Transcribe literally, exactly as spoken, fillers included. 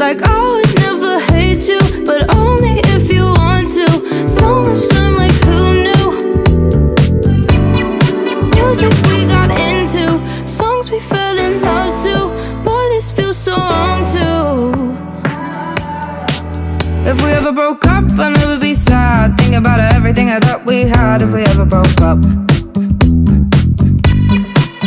like I would never hate you, but only if you want to. So much time, like who knew? Music we got into, songs we fell in love to. Boy, this feels so wrong too. If we ever broke up, I'd never be sad. Think about everything I thought we had. If we ever broke up,